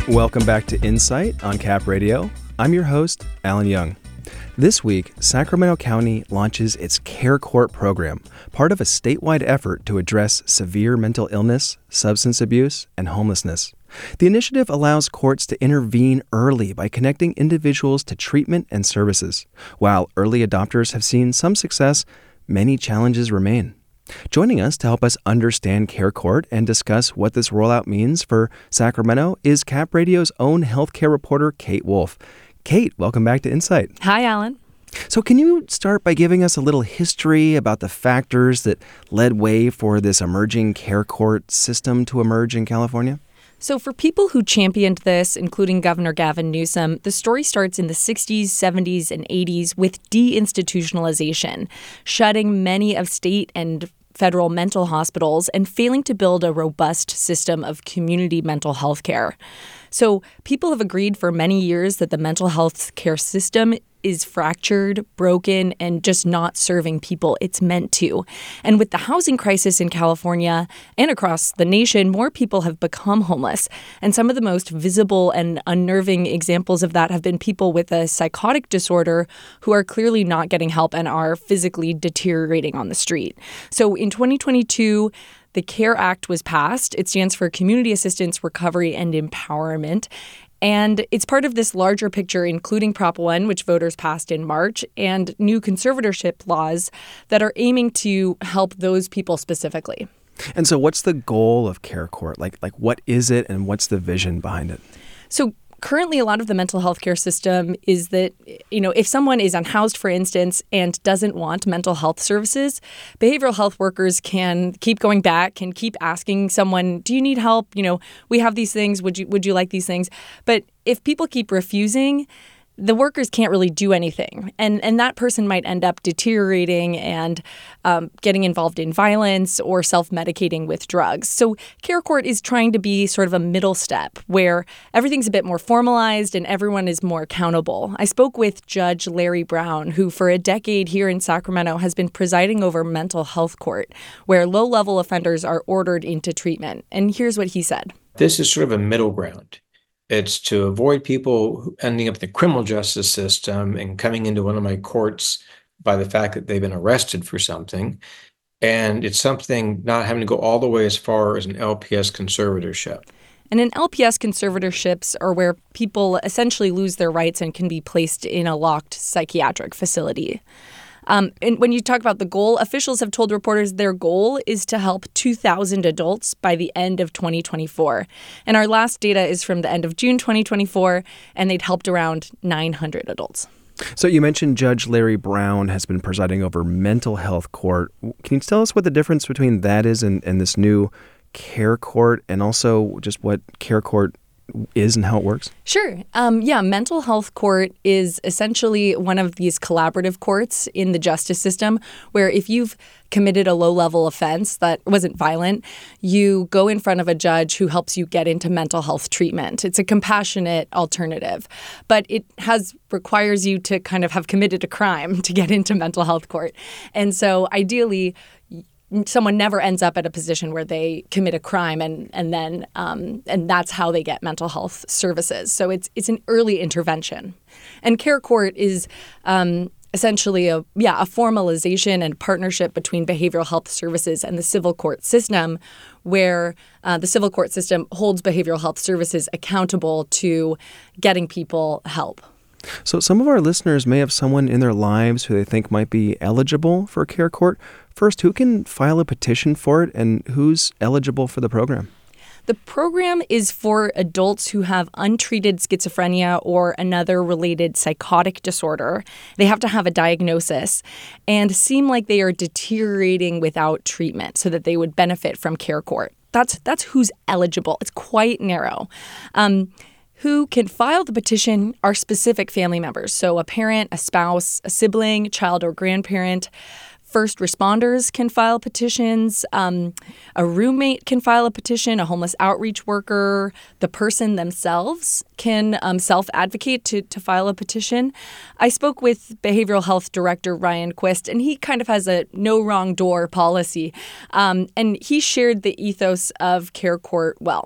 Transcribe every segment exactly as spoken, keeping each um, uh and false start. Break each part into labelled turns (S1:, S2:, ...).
S1: Welcome back to Insight on Cap Radio. I'm your host, Alan Young. This week, Sacramento County launches its Care Court program, part of a statewide effort to address severe mental illness, substance abuse, and homelessness. The initiative allows courts to intervene early by connecting individuals to treatment and services. While early adopters have seen some success, many challenges remain. Joining us to help us understand Care Court and discuss what this rollout means for Sacramento is Cap Radio's own healthcare reporter, Kate Wolf. Kate, welcome back to Insight.
S2: Hi, Alan.
S1: So can you start by giving us a little history about the factors that led way for this emerging Care Court system to emerge in California?
S2: So for people who championed this, including Governor Gavin Newsom, the story starts in the sixties, seventies, and eighties with deinstitutionalization, shutting many of state and federal mental hospitals and failing to build a robust system of community mental health care. So people have agreed for many years that the mental health care system is fractured, broken, and just not serving people it's meant to. And with the housing crisis in California and across the nation, more people have become homeless. And some of the most visible and unnerving examples of that have been people with a psychotic disorder who are clearly not getting help and are physically deteriorating on the street. So in twenty twenty-two, the CARE Act was passed. It stands for Community Assistance, Recovery, and Empowerment. And it's part of this larger picture, including Prop one, which voters passed in March, and new conservatorship laws that are aiming to help those people specifically.
S1: And so what's the goal of Care Court? Like, like what is it and what's the vision behind it?
S2: So currently, a lot of the mental health care system is that, you know, if someone is unhoused, for instance, and doesn't want mental health services, behavioral health workers can keep going back, can keep asking someone, do you need help? You know, we have these things. Would you would you like these things? But if people keep refusing, the workers can't really do anything. And and that person might end up deteriorating and um, getting involved in violence or self-medicating with drugs. So Care Court is trying to be sort of a middle step where everything's a bit more formalized and everyone is more accountable. I spoke with Judge Larry Brown, who for a decade here in Sacramento has been presiding over mental health court, where low-level offenders are ordered into treatment. And here's what he said.
S3: This is sort of a middle ground. It's to avoid people ending up in the criminal justice system and coming into one of my courts by the fact that they've been arrested for something. And it's something not having to go all the way as far as an L P S conservatorship.
S2: And an L P S conservatorships are where people essentially lose their rights and can be placed in a locked psychiatric facility. Um, and when you talk about the goal, officials have told reporters their goal is to help two thousand adults by the end of twenty twenty-four. And our last data is from the end of June twenty twenty-four, and they'd helped around nine hundred adults.
S1: So you mentioned Judge Larry Brown has been presiding over mental health court. Can you tell us what the difference between that is and, and this new Care Court, and also just what Care Court is and how it works?
S2: Sure. Um, yeah, mental health court is essentially one of these collaborative courts in the justice system where if you've committed a low-level offense that wasn't violent, you go in front of a judge who helps you get into mental health treatment. It's a compassionate alternative, but it has requires you to kind of have committed a crime to get into mental health court. And so ideally, someone never ends up at a position where they commit a crime and and then um, and that's how they get mental health services. So it's it's an early intervention, and Care Court is um, essentially a yeah a formalization and partnership between behavioral health services and the civil court system, where uh, the civil court system holds behavioral health services accountable to getting people help.
S1: So some of our listeners may have someone in their lives who they think might be eligible for Care Court. First, who can file a petition for it, and who's eligible for the program?
S2: The program is for adults who have untreated schizophrenia or another related psychotic disorder. They have to have a diagnosis and seem like they are deteriorating without treatment so that they would benefit from Care Court. That's that's who's eligible. It's quite narrow. Um, who can file the petition are specific family members. So a parent, a spouse, a sibling, child or grandparent. First responders can file petitions. Um, a roommate can file a petition. A homeless outreach worker. The person themselves can um, self-advocate to, to file a petition. I spoke with behavioral health director Ryan Quist, and he kind of has a no wrong door policy. Um, and he shared the ethos of Care Court well.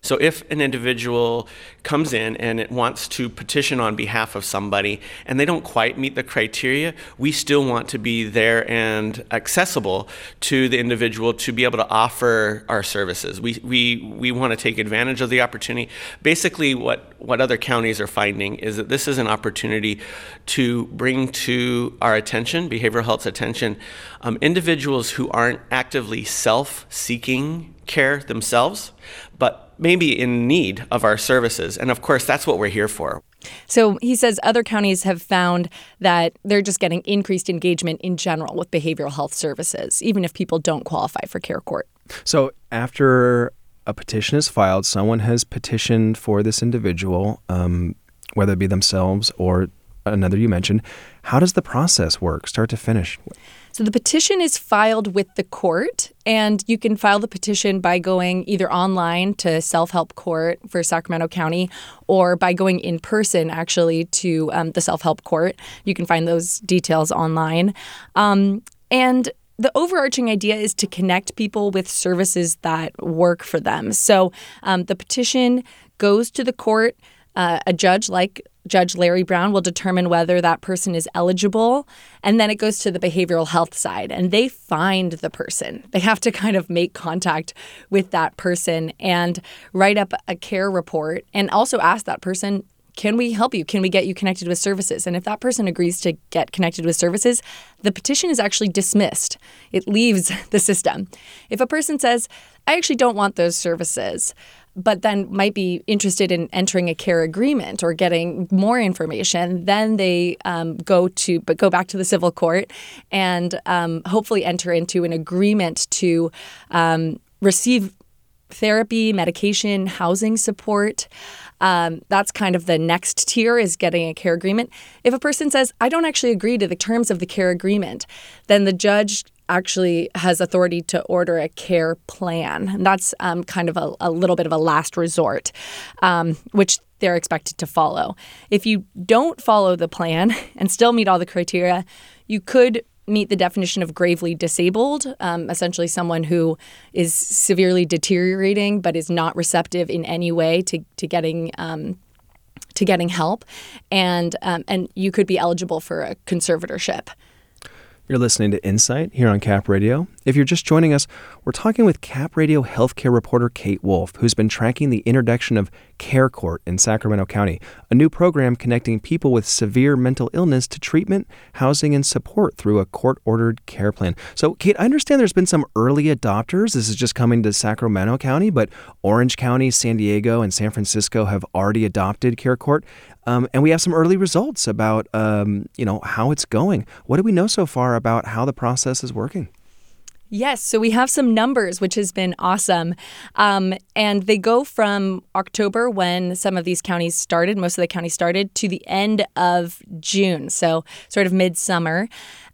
S4: So if an individual comes in and it wants to petition on behalf of somebody and they don't quite meet the criteria, we still want to be there and accessible to the individual to be able to offer our services. We we we want to take advantage of the opportunity. Basically, what, what other counties are finding is that this is an opportunity to bring to our attention, behavioral health's attention, um, individuals who aren't actively self-seeking care themselves, but maybe in need of our services. And of course, that's what we're here for.
S2: So he says other counties have found that they're just getting increased engagement in general with behavioral health services, even if people don't qualify for Care Court.
S1: So after a petition is filed, someone has petitioned for this individual, um, whether it be themselves or another you mentioned. How does the process work, start to finish?
S2: So the petition is filed with the court, and you can file the petition by going either online to Self-Help Court for Sacramento County or by going in person, actually, to um, the Self-Help Court. You can find those details online. Um, and the overarching idea is to connect people with services that work for them. So um, the petition goes to the court. Uh, a judge like Judge Larry Brown will determine whether that person is eligible, and then it goes to the behavioral health side, and they find the person. They have to kind of make contact with that person and write up a care report and also ask that person, can we help you? Can we get you connected with services? And if that person agrees to get connected with services, the petition is actually dismissed. It leaves the system. If a person says, I actually don't want those services, but then might be interested in entering a care agreement or getting more information, then they um, go to but go back to the civil court and um, hopefully enter into an agreement to um, receive therapy, medication, housing support. Um, that's kind of the next tier, is getting a care agreement. If a person says, I don't actually agree to the terms of the care agreement, then the judge actually has authority to order a care plan. And that's um, kind of a, a little bit of a last resort, um, which they're expected to follow. If you don't follow the plan and still meet all the criteria, you could meet the definition of gravely disabled, um, essentially someone who is severely deteriorating but is not receptive in any way to, to getting um, to getting help, and um, and you could be eligible for a conservatorship.
S1: You're listening to Insight here on Cap Radio. If you're just joining us, we're talking with Cap Radio healthcare reporter Kate Wolf, who's been tracking the introduction of Care Court in Sacramento County, a new program connecting people with severe mental illness to treatment, housing, and support through a court-ordered care plan. So, Kate, I understand there's been some early adopters. This is just coming to Sacramento County, but Orange County, San Diego, and San Francisco have already adopted Care Court. Um, and we have some early results about, um, you know, how it's going. What do we know so far about how the process is working?
S2: Yes, so we have some numbers, which has been awesome. Um, and they go from October, when some of these counties started, most of the counties started, to the end of June, so sort of midsummer.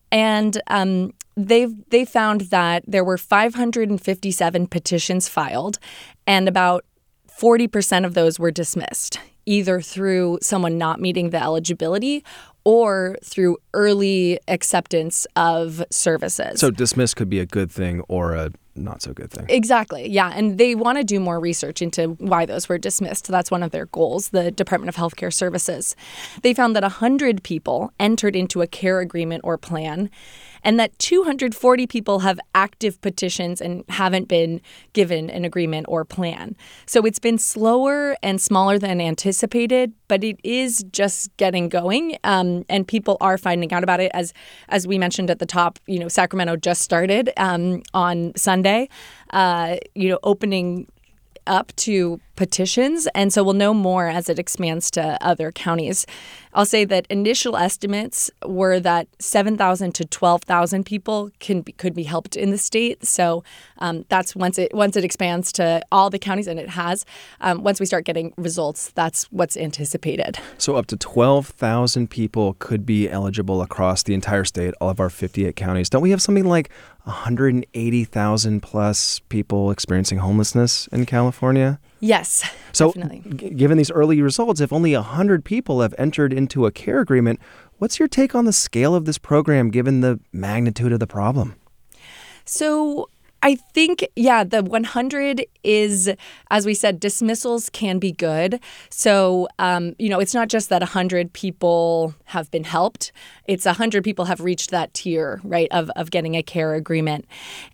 S2: And um, they've they found that there were five hundred fifty-seven petitions filed, and about forty percent of those were dismissed, either through someone not meeting the eligibility or through early acceptance of services.
S1: So dismiss could be a good thing or a not so good thing.
S2: Exactly. Yeah. And they want to do more research into why those were dismissed. That's one of their goals, the Department of Healthcare Services. They found that one hundred people entered into a care agreement or plan, and that two hundred forty people have active petitions and haven't been given an agreement or plan. So it's been slower and smaller than anticipated, but it is just getting going, um, and people are finding out about it. As as we mentioned at the top, you know, Sacramento just started um, on Sunday, uh, you know, opening up to petitions, and so we'll know more as it expands to other counties. I'll say that initial estimates were that seven thousand to twelve thousand people can be, could be helped in the state. So um, that's once it once it expands to all the counties, and it has. Um, once we start getting results, that's what's anticipated.
S1: So up to twelve thousand people could be eligible across the entire state, all of our fifty-eight counties. Don't we have something like one hundred eighty thousand plus people experiencing homelessness in California?
S2: Yes,
S1: so
S2: definitely.
S1: G- given these early results, if only one hundred people have entered into a care agreement, what's your take on the scale of this program given the magnitude of the problem?
S2: So I think, yeah, the one hundred is, as we said, dismissals can be good. So, um, you know, it's not just that one hundred people have been helped. It's one hundred people have reached that tier, right, of, of getting a care agreement.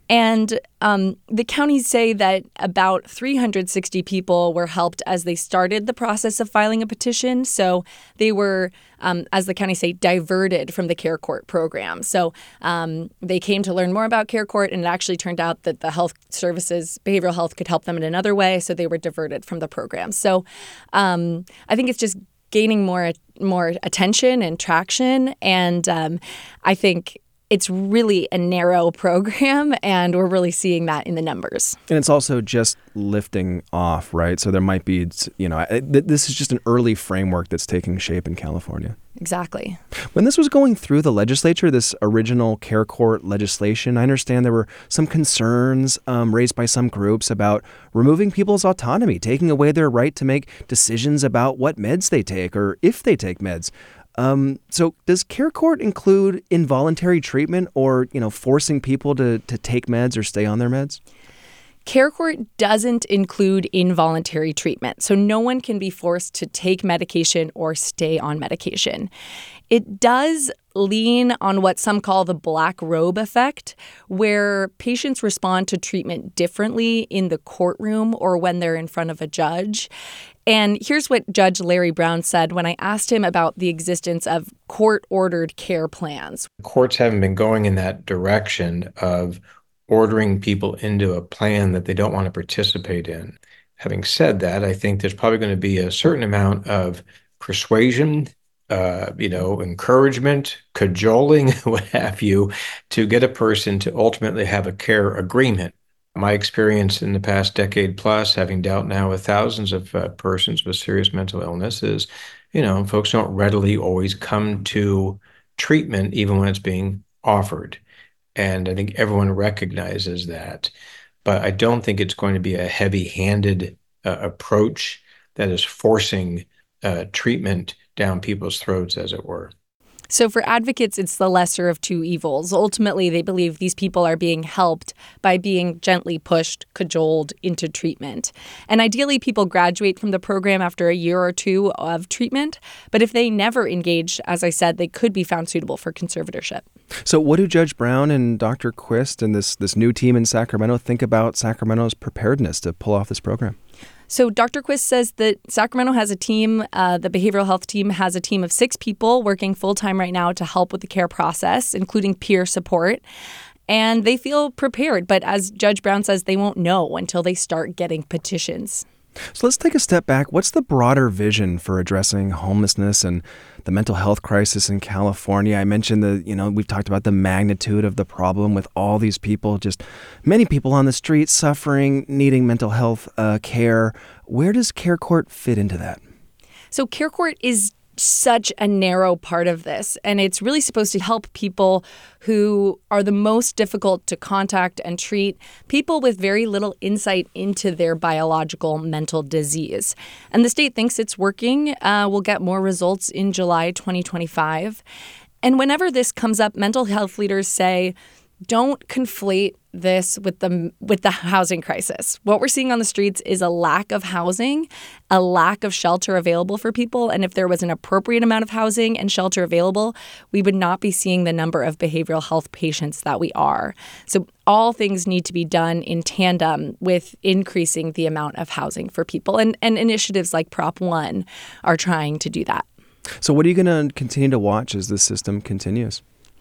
S2: And um, the counties say that about three hundred sixty people were helped as they started the process of filing a petition. So they were, um, as the counties say, diverted from the Care Court program. So um, they came to learn more about Care Court, and it actually turned out that the health services, behavioral health, could help them in another way. So they were diverted from the program. So um, I think it's just gaining more more attention and traction. And um, I think it's really a narrow program, and we're really seeing that in the numbers.
S1: And it's also just lifting off, right? So there might be, you know, this is just an early framework that's taking shape in California.
S2: Exactly.
S1: When this was going through the legislature, this original Care Court legislation, I understand there were some concerns um, raised by some groups about removing people's autonomy, taking away their right to make decisions about what meds they take or if they take meds. Um, so does Care Court include involuntary treatment or, you know, forcing people to, to take meds or stay on their meds?
S2: Care Court doesn't include involuntary treatment, so no one can be forced to take medication or stay on medication. It does lean on what some call the black robe effect, where patients respond to treatment differently in the courtroom or when they're in front of a judge. And here's what Judge Larry Brown said when I asked him about the existence of court-ordered care plans.
S3: Courts haven't been going in that direction of ordering people into a plan that they don't want to participate in. Having said that, I think there's probably going to be a certain amount of persuasion, uh, you know, encouragement, cajoling, what have you, to get a person to ultimately have a care agreement. My experience in the past decade plus, having dealt now with thousands of uh, persons with serious mental illness, is, you know, folks don't readily always come to treatment even when it's being offered. And I think everyone recognizes that. But I don't think it's going to be a heavy-handed uh, approach that is forcing uh, treatment down people's throats, as it were.
S2: So for advocates, it's the lesser of two evils. Ultimately, they believe these people are being helped by being gently pushed, cajoled into treatment. And ideally, people graduate from the program after a year or two of treatment. But if they never engage, as I said, they could be found suitable for conservatorship.
S1: So what do Judge Brown and Doctor Quist and this, this new team in Sacramento think about Sacramento's preparedness to pull off this program?
S2: So Doctor Quist says that Sacramento has a team, uh, the behavioral health team has a team of six people working full-time right now to help with the care process, including peer support. And they feel prepared. But as Judge Brown says, they won't know until they start getting petitions.
S1: So let's take a step back. What's the broader vision for addressing homelessness and the mental health crisis in California? I mentioned the, you know, we've talked about the magnitude of the problem with all these people, just many people on the street suffering, needing mental health uh, care. Where does Care Court fit into that?
S2: So Care Court is such a narrow part of this, and it's really supposed to help people who are the most difficult to contact and treat, people with very little insight into their biological mental disease. And the state thinks it's working. Uh, we'll get more results in July twenty twenty-five. And whenever this comes up, mental health leaders say, don't conflate this with the with the housing crisis. What we're seeing on the streets is a lack of housing, a lack of shelter available for people. And if there was an appropriate amount of housing and shelter available, we would not be seeing the number of behavioral health patients that we are. So all things need to be done in tandem with increasing the amount of housing for people. And, and initiatives like Prop one are trying to do that.
S1: So what are you going to continue to watch as this system continues?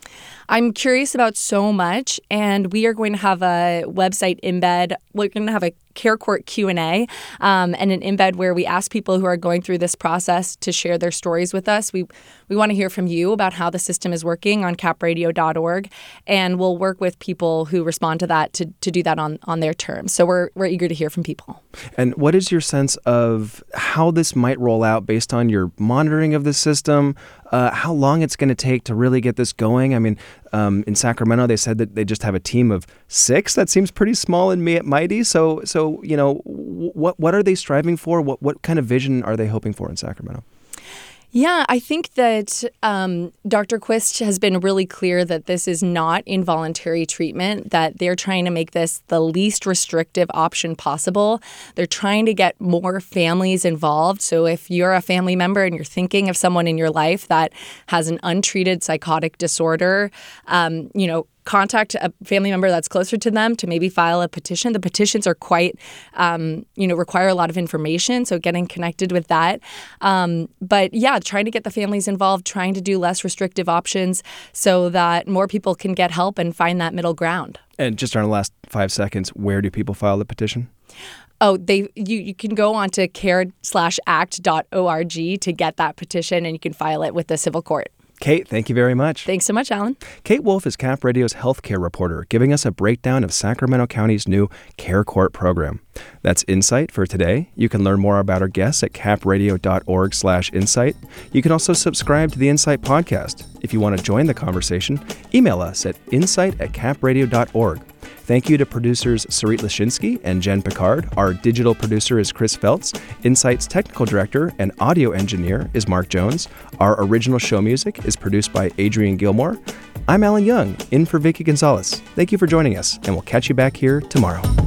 S2: I'm curious about so much, and we are going to have a website embed. We're going to have a Care Court Q and A um, and an embed where we ask people who are going through this process to share their stories with us. We we want to hear from you about how the system is working on cap radio dot org, and we'll work with people who respond to that to, to do that on, on their terms. So we're we're eager to hear from people.
S1: And what is your sense of how this might roll out based on your monitoring of the system? Uh, how long it's going to take to really get this going? I mean, um, in Sacramento, they said that they just have a team of six. That seems pretty small and mighty. So, so you know, what what are they striving for? What what kind of vision are they hoping for in Sacramento?
S2: Yeah, I think that um, Doctor Quist has been really clear that this is not involuntary treatment, that they're trying to make this the least restrictive option possible. They're trying to get more families involved. So if you're a family member and you're thinking of someone in your life that has an untreated psychotic disorder, um, you know, contact a family member that's closer to them to maybe file a petition. The petitions are quite, um, you know, require a lot of information. So getting connected with that. Um, but yeah, trying to get the families involved, trying to do less restrictive options so that more people can get help and find that middle ground.
S1: And just in our last five seconds, where do people file the petition?
S2: Oh, they you, you can go on to care slash act dot org to get that petition, and you can file it with the civil court.
S1: Kate, thank you very much.
S2: Thanks so much, Alan.
S1: Kate Wolf is Cap Radio's healthcare reporter, giving us a breakdown of Sacramento County's new Care Court program. That's Insight for today. You can learn more about our guests at capradio.org slash insight. You can also subscribe to the Insight podcast. If you want to join the conversation, email us at insight at capradio dot org. Thank you to producers Sarit Lashinsky and Jen Picard. Our digital producer is Chris Feltz. Insight's technical director and audio engineer is Mark Jones. Our original show music is produced by Adrian Gilmore. I'm Alan Young, in for Vicky Gonzalez. Thank you for joining us, and we'll catch you back here tomorrow.